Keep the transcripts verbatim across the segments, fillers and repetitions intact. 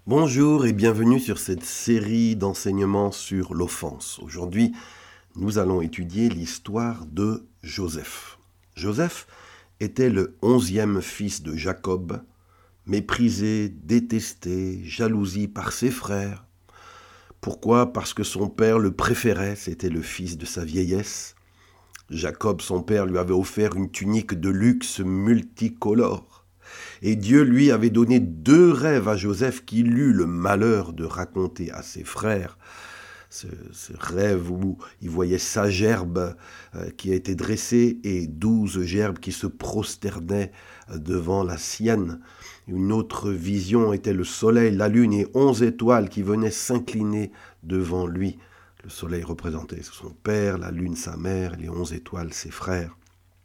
Bonjour et bienvenue sur cette série d'enseignements sur l'offense. Aujourd'hui, nous allons étudier l'histoire de Joseph. Joseph était le onzième fils de Jacob, méprisé, détesté, jalousi par ses frères. Pourquoi ? Parce que son père le préférait, c'était le fils de sa vieillesse. Jacob, son père, lui avait offert une tunique de luxe multicolore. Et Dieu lui avait donné deux rêves à Joseph qu'il eut le malheur de raconter à ses frères. Ce, ce rêve où il voyait sa gerbe euh, qui a été dressée et douze gerbes qui se prosternaient devant la sienne. Une autre vision était le soleil, la lune et onze étoiles qui venaient s'incliner devant lui. Le soleil représentait son père, la lune sa mère, les onze étoiles ses frères.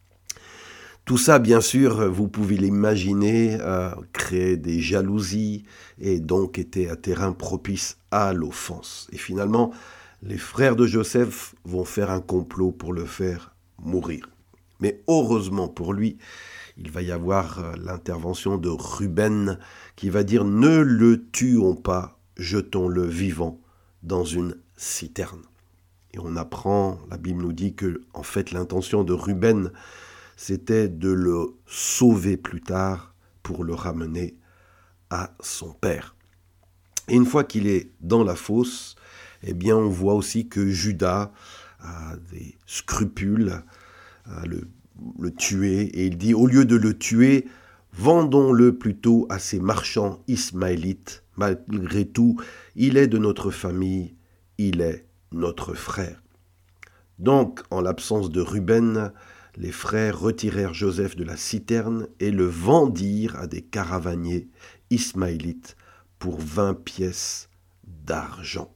Tout ça, bien sûr, vous pouvez l'imaginer, euh, créait des jalousies et donc était un terrain propice à l'offense. Et finalement, les frères de Joseph vont faire un complot pour le faire mourir. Mais heureusement pour lui, il va y avoir l'intervention de Ruben qui va dire « Ne le tuons pas, jetons-le vivant dans une citerne ». Et on apprend, la Bible nous dit que en fait l'intention de Ruben, c'était de le sauver plus tard pour le ramener à son père. Et une fois qu'il est dans la fosse, eh bien on voit aussi que Judas a des scrupules à le, le tuer. Et il dit, au lieu de le tuer, vendons-le plutôt à ces marchands ismaélites. Malgré tout, il est de notre famille, il est notre frère. Donc, en l'absence de Ruben, les frères retirèrent Joseph de la citerne et le vendirent à des caravaniers ismaélites pour vingt pièces d'argent.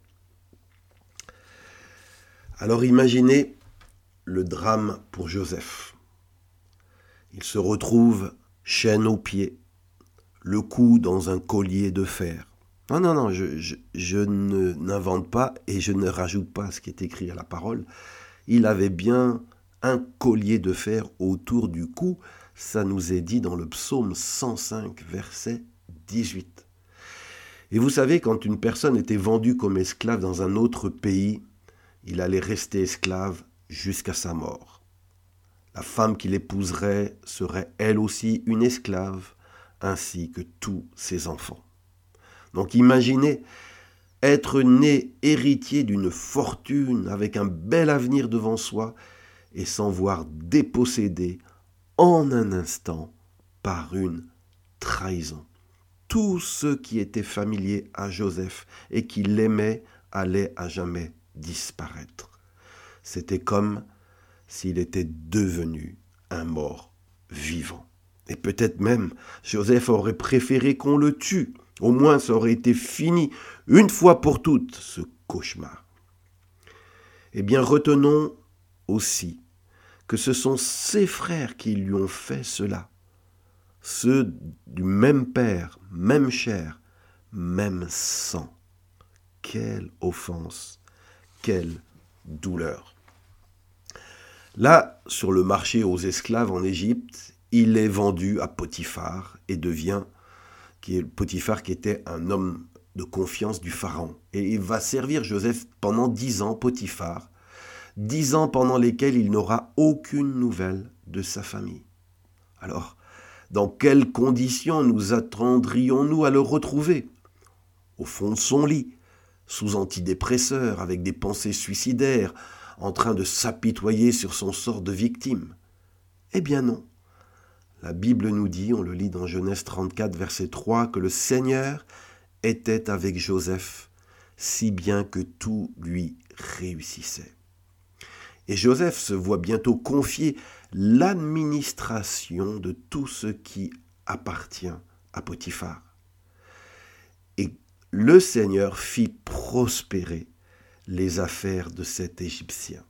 Alors imaginez le drame pour Joseph. Il se retrouve chaîne aux pieds, le cou dans un collier de fer. Non, non, non, je, je, je ne, n'invente pas et je ne rajoute pas ce qui est écrit à la parole. Il avait bien un collier de fer autour du cou, ça nous est dit dans le psaume cent cinq, verset dix-huit. Et vous savez, quand une personne était vendue comme esclave dans un autre pays, il allait rester esclave jusqu'à sa mort. La femme qu'il épouserait serait elle aussi une esclave, ainsi que tous ses enfants. Donc imaginez être né héritier d'une fortune avec un bel avenir devant soi et s'en voir dépossédé en un instant par une trahison. Tous ceux qui étaient familiers à Joseph et qui l'aimaient allaient à jamais disparaître. C'était comme s'il était devenu un mort vivant. Et peut-être même Joseph aurait préféré qu'on le tue. Au moins ça aurait été fini une fois pour toutes ce cauchemar. Eh bien retenons aussi que ce sont ses frères qui lui ont fait cela. Ceux du même père, même chair, même sang. Quelle offense, quelle douleur. Là, sur le marché aux esclaves en Égypte, il est vendu à Potiphar et devient, qui est Potiphar qui était un homme de confiance du pharaon. Et il va servir Joseph pendant dix ans, Potiphar, dix ans pendant lesquels il n'aura aucune nouvelle de sa famille. Alors, dans quelles conditions nous attendrions-nous à le retrouver ? Au fond de son lit, sous antidépresseurs, avec des pensées suicidaires, en train de s'apitoyer sur son sort de victime. Eh bien non. La Bible nous dit, on le lit dans Genèse trente-quatre, verset trois, que le Seigneur était avec Joseph, si bien que tout lui réussissait. Et Joseph se voit bientôt confier l'administration de tout ce qui appartient à Potiphar. Et le Seigneur fit prospérer les affaires de cet Égyptien.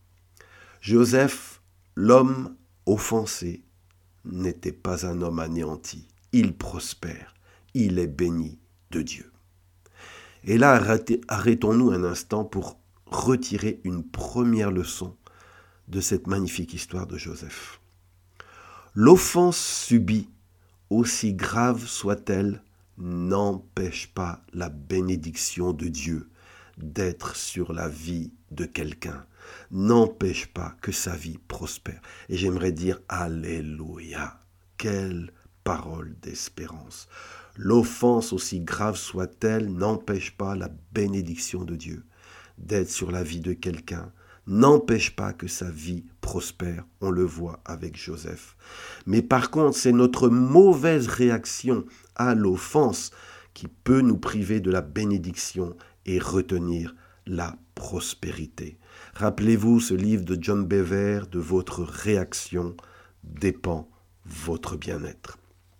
Joseph, l'homme offensé, n'était pas un homme anéanti. Il prospère, il est béni de Dieu. Et là, arrêtons-nous un instant pour retirer une première leçon de cette magnifique histoire de Joseph. L'offense subie, aussi grave soit-elle, n'empêche pas la bénédiction de Dieu d'être sur la vie de quelqu'un, n'empêche pas que sa vie prospère. Et j'aimerais dire Alléluia, quelle parole d'espérance. L'offense, aussi grave soit-elle, n'empêche pas la bénédiction de Dieu d'être sur la vie de quelqu'un, n'empêche pas que sa vie prospère, on le voit avec Joseph. Mais par contre, c'est notre mauvaise réaction à l'offense qui peut nous priver de la bénédiction et retenir la prospérité. Rappelez-vous ce livre de John Bever, de votre réaction dépend votre bien-être.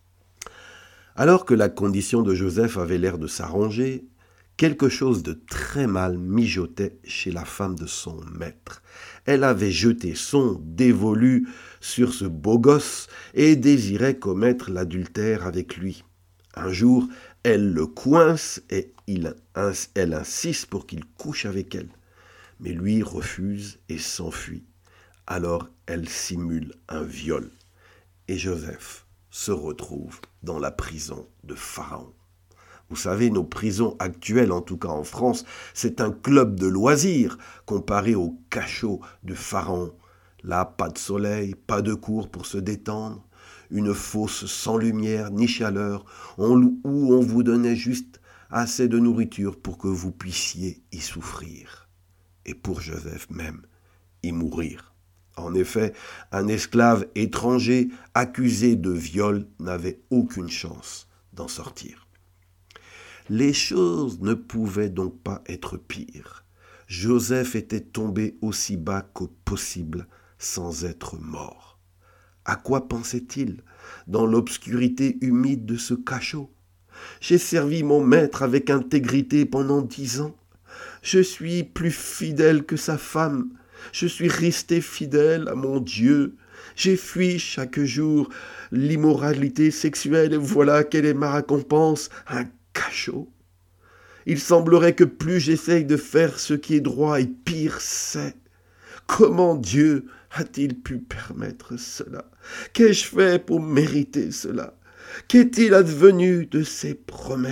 Alors que la condition de Joseph avait l'air de s'arranger, quelque chose de très mal mijotait chez la femme de son maître. Elle avait jeté son dévolu sur ce beau gosse et désirait commettre l'adultère avec lui. Un jour, elle le coince et il, elle insiste pour qu'il couche avec elle. Mais lui refuse et s'enfuit. Alors elle simule un viol. Et Joseph se retrouve dans la prison de Pharaon. Vous savez, nos prisons actuelles, en tout cas en France, c'est un club de loisirs comparé au cachot de Pharaon. Là, pas de soleil, pas de cours pour se détendre, une fosse sans lumière ni chaleur, où on vous donnait juste assez de nourriture pour que vous puissiez y souffrir. Et pour Joseph même, y mourir. En effet, un esclave étranger accusé de viol n'avait aucune chance d'en sortir. Les choses ne pouvaient donc pas être pires. Joseph était tombé aussi bas que possible sans être mort. À quoi pensait-il dans l'obscurité humide de ce cachot ? J'ai servi mon maître avec intégrité pendant dix ans. Je suis plus fidèle que sa femme. Je suis resté fidèle à mon Dieu. J'ai fui chaque jour l'immoralité sexuelle et voilà quelle est ma récompense, un cachot. Il semblerait que plus j'essaye de faire ce qui est droit et pire c'est. Comment Dieu a-t-il pu permettre cela ? Qu'ai-je fait pour mériter cela ? Qu'est-il advenu de ses promesses ?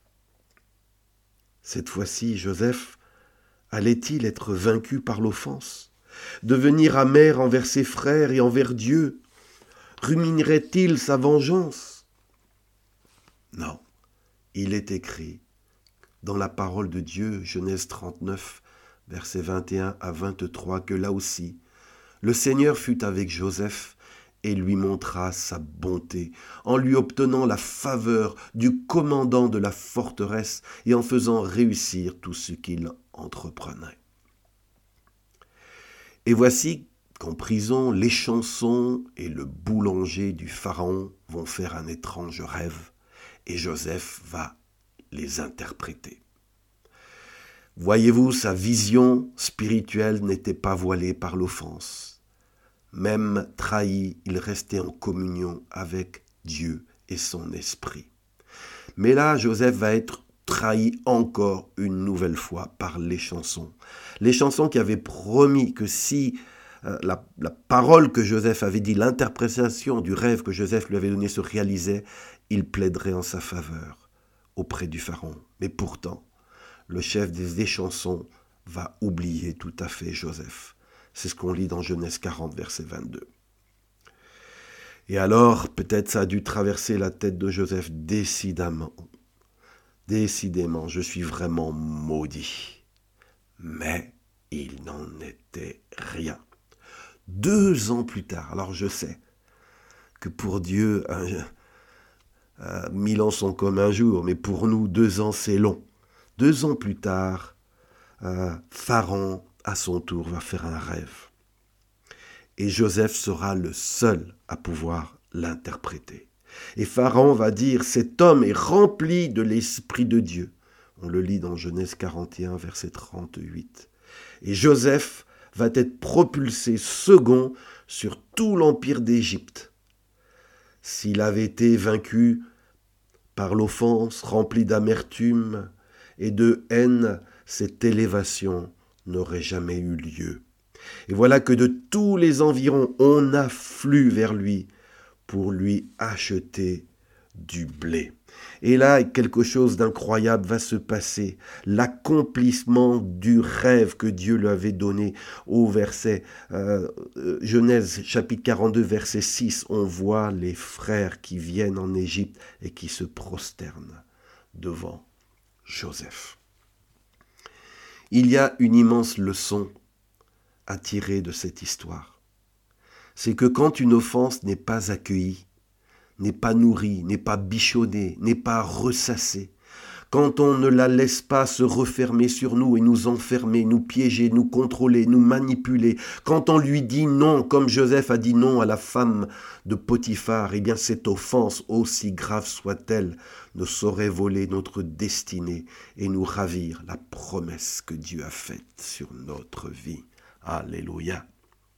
Cette fois-ci, Joseph allait-il être vaincu par l'offense ? Devenir amer envers ses frères et envers Dieu ? Ruminerait-il sa vengeance ? Non, il est écrit dans la parole de Dieu, Genèse trente-neuf, versets vingt et un à vingt-trois, que là aussi, le Seigneur fut avec Joseph et lui montra sa bonté, en lui obtenant la faveur du commandant de la forteresse et en faisant réussir tout ce qu'il entreprenait. Et voici qu'en prison, les chansons et le boulanger du Pharaon vont faire un étrange rêve, et Joseph va les interpréter. Voyez-vous, sa vision spirituelle n'était pas voilée par l'offense. Même trahi, il restait en communion avec Dieu et son esprit. Mais là, Joseph va être trahi encore une nouvelle fois par les chansons. Les chansons qui avaient promis que si euh, la, la parole que Joseph avait dit, l'interprétation du rêve que Joseph lui avait donné se réalisait, il plaiderait en sa faveur auprès du Pharaon. Mais pourtant, le chef des chansons va oublier tout à fait Joseph. C'est ce qu'on lit dans Genèse quarante, verset vingt-deux. Et alors, peut-être ça a dû traverser la tête de Joseph, décidément, décidément, je suis vraiment maudit. Mais il n'en était rien. Deux ans plus tard, alors je sais que pour Dieu, un, un, mille ans sont comme un jour, mais pour nous, deux ans c'est long. Deux ans plus tard, euh, Pharaon, à son tour, va faire un rêve. Et Joseph sera le seul à pouvoir l'interpréter. Et Pharaon va dire, cet homme est rempli de l'Esprit de Dieu. On le lit dans Genèse quarante et un, verset trente-huit. Et Joseph va être propulsé second sur tout l'empire d'Égypte. S'il avait été vaincu par l'offense, rempli d'amertume et de haine, cette élévation n'aurait jamais eu lieu. Et voilà que de tous les environs, on afflue vers lui pour lui acheter du blé. Et là, quelque chose d'incroyable va se passer. L'accomplissement du rêve que Dieu lui avait donné au verset euh, euh, Genèse chapitre quarante-deux, verset six. On voit les frères qui viennent en Égypte et qui se prosternent devant Joseph. Il y a une immense leçon à tirer de cette histoire. C'est que quand une offense n'est pas accueillie, n'est pas nourrie, n'est pas bichonnée, n'est pas ressassée, quand on ne la laisse pas se refermer sur nous et nous enfermer, nous piéger, nous contrôler, nous manipuler, quand on lui dit non, comme Joseph a dit non à la femme de Potiphar, eh bien cette offense, aussi grave soit-elle, ne saurait voler notre destinée et nous ravir la promesse que Dieu a faite sur notre vie. Alléluia.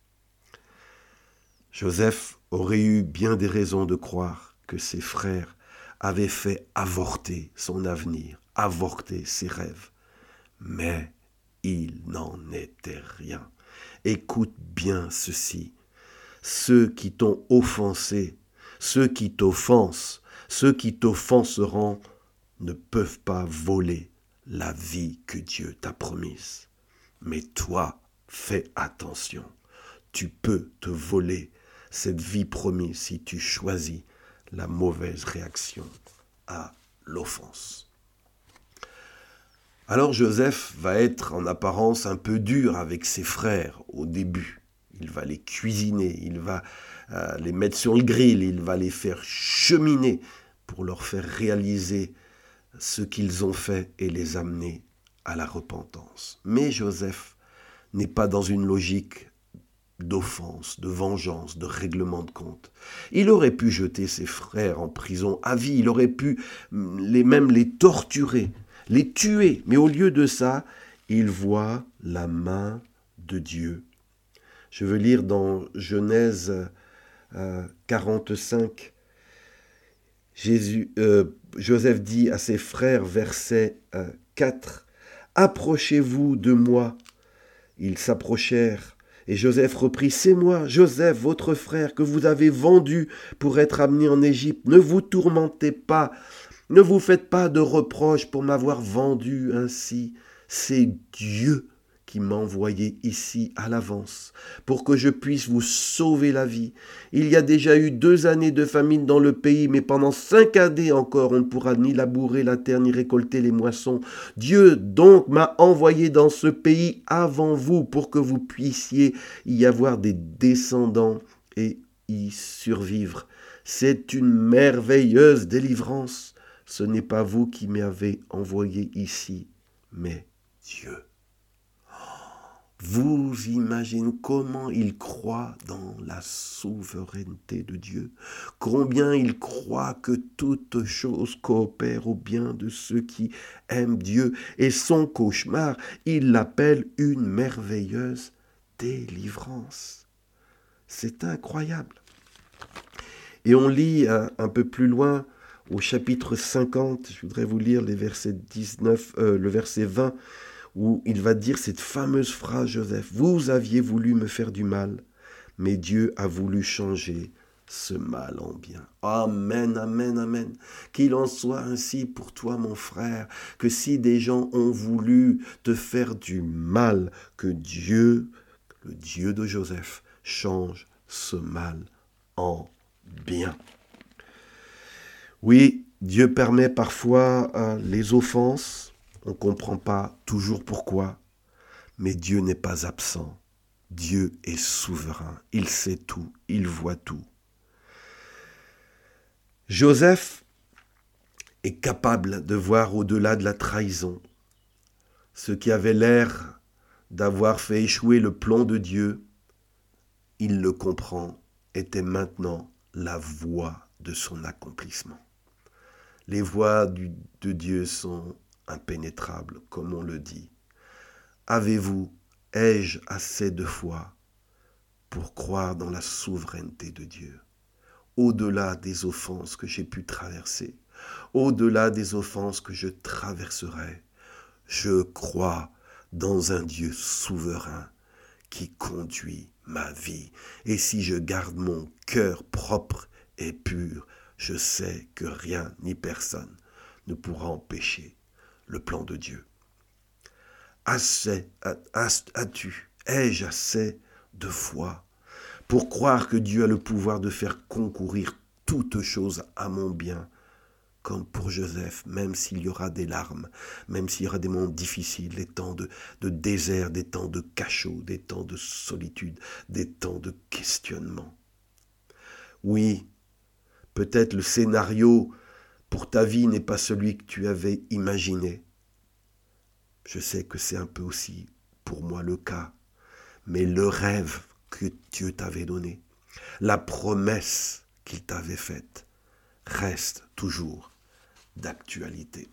Joseph aurait eu bien des raisons de croire que ses frères avaient fait avorter son avenir, avorter ses rêves. Mais il n'en était rien. Écoute bien ceci. Ceux qui t'ont offensé, ceux qui t'offensent, ceux qui t'offenseront ne peuvent pas voler la vie que Dieu t'a promise. Mais toi, fais attention. Tu peux te voler cette vie promise si tu choisis la mauvaise réaction à l'offense. Alors Joseph va être en apparence un peu dur avec ses frères au début. Il va les cuisiner, il va euh, les mettre sur le grill, il va les faire cheminer pour leur faire réaliser ce qu'ils ont fait et les amener à la repentance. Mais Joseph n'est pas dans une logique d'offense, de vengeance, de règlement de compte. Il aurait pu jeter ses frères en prison à vie, il aurait pu les, même les torturer, les tuer, mais au lieu de ça, il voit la main de Dieu. Je veux lire dans Genèse euh, quarante-cinq, Jésus, euh, Joseph dit à ses frères, verset euh, quatre, « Approchez-vous de moi. » Ils s'approchèrent. Et Joseph reprit, « C'est moi, Joseph, votre frère, que vous avez vendu pour être amené en Égypte. Ne vous tourmentez pas, ne vous faites pas de reproches pour m'avoir vendu ainsi. C'est Dieu qui m'a envoyé ici à l'avance, pour que je puisse vous sauver la vie. Il y a déjà eu deux années de famine dans le pays, mais pendant cinq années encore, on ne pourra ni labourer la terre, ni récolter les moissons. Dieu donc m'a envoyé dans ce pays avant vous, pour que vous puissiez y avoir des descendants et y survivre. C'est une merveilleuse délivrance. Ce n'est pas vous qui m'avez envoyé ici, mais Dieu. Vous imaginez comment il croit dans la souveraineté de Dieu, combien il croit que toute chose coopère au bien de ceux qui aiment Dieu, et son cauchemar, il l'appelle une merveilleuse délivrance. C'est incroyable. Et on lit un, un peu plus loin, au chapitre cinquante, je voudrais vous lire les versets dix-neuf, euh, le verset vingt, où il va dire cette fameuse phrase, Joseph, « Vous aviez voulu me faire du mal, mais Dieu a voulu changer ce mal en bien. » Amen, amen, amen. Qu'il en soit ainsi pour toi, mon frère, que si des gens ont voulu te faire du mal, que Dieu, le Dieu de Joseph, change ce mal en bien. Oui, Dieu permet parfois euh, les offenses. On ne comprend pas toujours pourquoi, mais Dieu n'est pas absent. Dieu est souverain. Il sait tout, il voit tout. Joseph est capable de voir au-delà de la trahison. Ce qui avait l'air d'avoir fait échouer le plan de Dieu, il le comprend, était maintenant la voie de son accomplissement. Les voies du, de Dieu sont impénétrables, comme on le dit. Avez-vous, ai-je assez de foi pour croire dans la souveraineté de Dieu, au-delà des offenses que j'ai pu traverser, au-delà des offenses que je traverserai, je crois dans un Dieu souverain qui conduit ma vie. Et si je garde mon cœur propre et pur, je sais que rien ni personne ne pourra empêcher le plan de Dieu. Assez, as-tu, ai-je assez de foi pour croire que Dieu a le pouvoir de faire concourir toutes choses à mon bien, comme pour Joseph, même s'il y aura des larmes, même s'il y aura des moments difficiles, des temps de, de désert, des temps de cachot, des temps de solitude, des temps de questionnement. Oui, peut-être le scénario pour ta vie n'est pas celui que tu avais imaginé. Je sais que c'est un peu aussi pour moi le cas, mais le rêve que Dieu t'avait donné, la promesse qu'il t'avait faite, reste toujours d'actualité.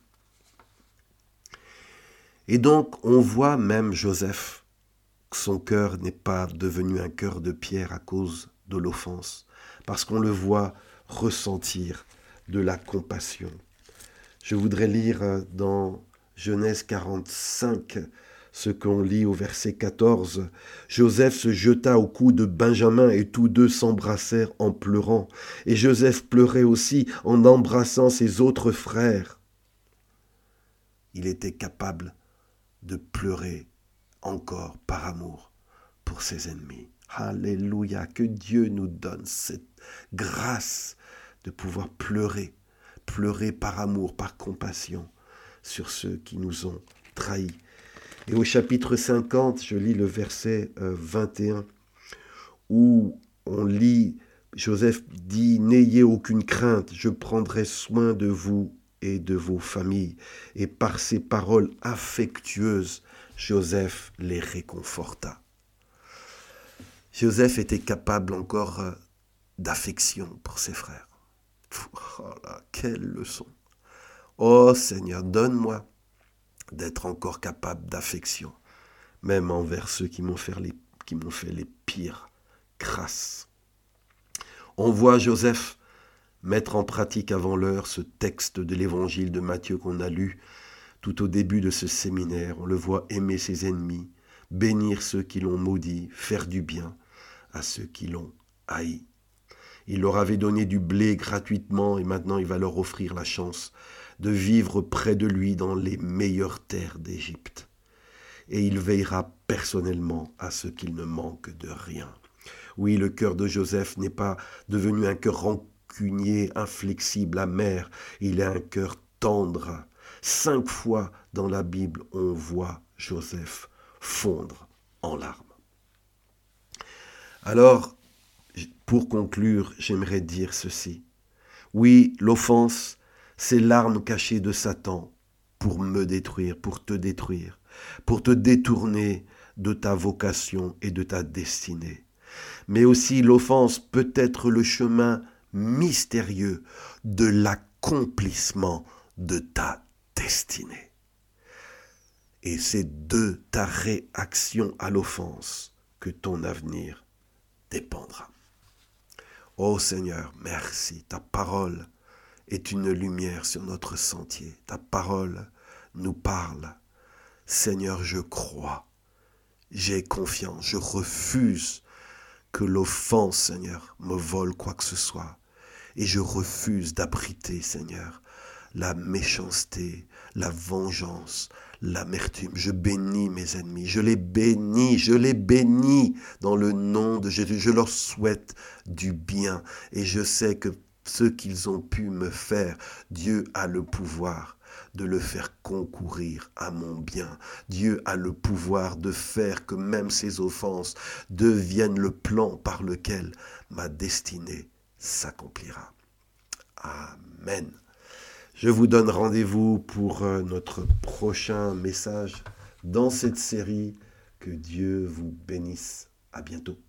Et donc, on voit même Joseph, son cœur n'est pas devenu un cœur de pierre à cause de l'offense, parce qu'on le voit ressentir de la compassion. Je voudrais lire dans Genèse quarante-cinq, ce qu'on lit au verset quatorze. Joseph se jeta au cou de Benjamin et tous deux s'embrassèrent en pleurant. Et Joseph pleurait aussi en embrassant ses autres frères. Il était capable de pleurer encore par amour pour ses ennemis. Alléluia, que Dieu nous donne cette grâce de pouvoir pleurer, pleurer par amour, par compassion sur ceux qui nous ont trahis. Et au chapitre cinquante, je lis le verset vingt et un, où on lit, Joseph dit « N'ayez aucune crainte, je prendrai soin de vous et de vos familles. » Et par ces paroles affectueuses, Joseph les réconforta. Joseph était capable encore d'affection pour ses frères. Oh là, quelle leçon! Oh Seigneur, donne-moi d'être encore capable d'affection, même envers ceux qui m'ont fait les, qui m'ont fait les pires crasses. On voit Joseph mettre en pratique avant l'heure ce texte de l'évangile de Matthieu qu'on a lu tout au début de ce séminaire. On le voit aimer ses ennemis, bénir ceux qui l'ont maudit, faire du bien à ceux qui l'ont haï. Il leur avait donné du blé gratuitement et maintenant il va leur offrir la chance de vivre près de lui dans les meilleures terres d'Égypte. Et il veillera personnellement à ce qu'il ne manque de rien. Oui, le cœur de Joseph n'est pas devenu un cœur rancunier, inflexible, amer. Il est un cœur tendre. Cinq fois dans la Bible, on voit Joseph fondre en larmes. Alors, pour conclure, j'aimerais dire ceci. Oui, l'offense, c'est l'arme cachée de Satan pour me détruire, pour te détruire, pour te détourner de ta vocation et de ta destinée. Mais aussi l'offense peut être le chemin mystérieux de l'accomplissement de ta destinée. Et c'est de ta réaction à l'offense que ton avenir dépendra. Ô Seigneur, merci, ta parole est une lumière sur notre sentier. Ta parole nous parle. Seigneur, je crois, j'ai confiance, je refuse que l'offense, Seigneur, me vole quoi que ce soit. Et je refuse d'abriter, Seigneur, la méchanceté, la vengeance, l'amertume. Je bénis mes ennemis, je les bénis, je les bénis dans le nom de Jésus. Je leur souhaite du bien et je sais que ce qu'ils ont pu me faire, Dieu a le pouvoir de le faire concourir à mon bien. Dieu a le pouvoir de faire que même ces offenses deviennent le plan par lequel ma destinée s'accomplira. Amen. Je vous donne rendez-vous pour notre prochain message dans cette série. Que Dieu vous bénisse. À bientôt.